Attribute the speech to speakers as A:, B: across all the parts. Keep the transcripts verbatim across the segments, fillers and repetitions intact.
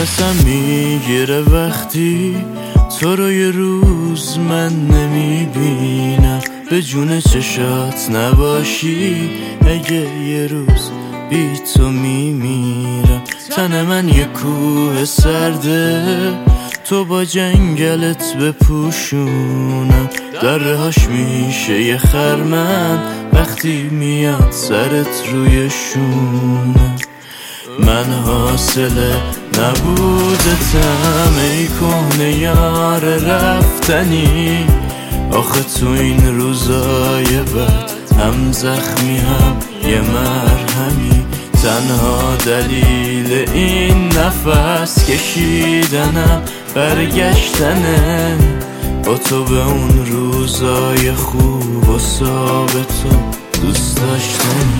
A: نفسم میگیره وقتی تو رو یه روز من نمیبینم، به جون چشات نباشی اگه یه روز بی تو میمیرم. تن من یه کوه سرده، تو با جنگلت بپوشونم، درهاش میشه یه خرمن وقتی میاد سرت روی شونم. من حاصل نبودتم ای کهنه یار رفتنی، آخه تو این روزای بد هم زخمی هم یه مرهمی. تنها دلیل این نفس کشیدنم برگشتنه با تو به اون روزای خوب و ثابت و دوست داشتنی.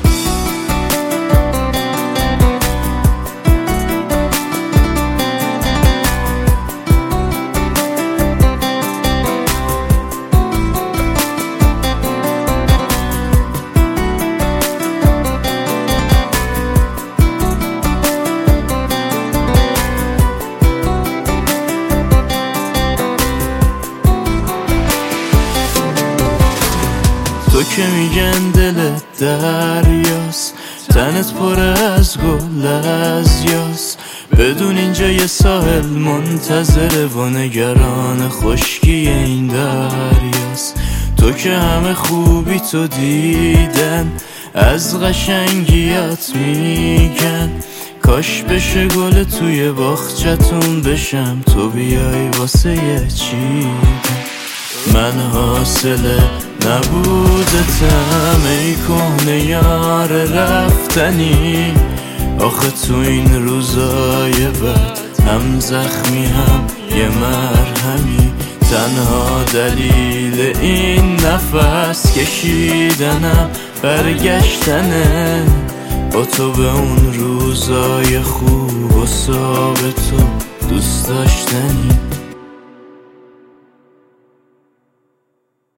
A: تو که میگن دلت دریاست، تنت پر از گل از یاس، بدون اینجا یه ساحل منتظره و نگران خشکی این دریاست. تو که همه خوبی تو دیدن از قشنگیات میگن، کاش بشه گل توی باغچتون بشم تو بیای واسه یه چیدن. من حاصل نبودتم ای کهنه یار رفتنی، آخه تو این روزای بد هم زخمی هم یه مرهمی. تنها دلیل این نفس کشیدنم برگشتنه با تو به اون روزای خوب و ثابت و دوست داشتنی.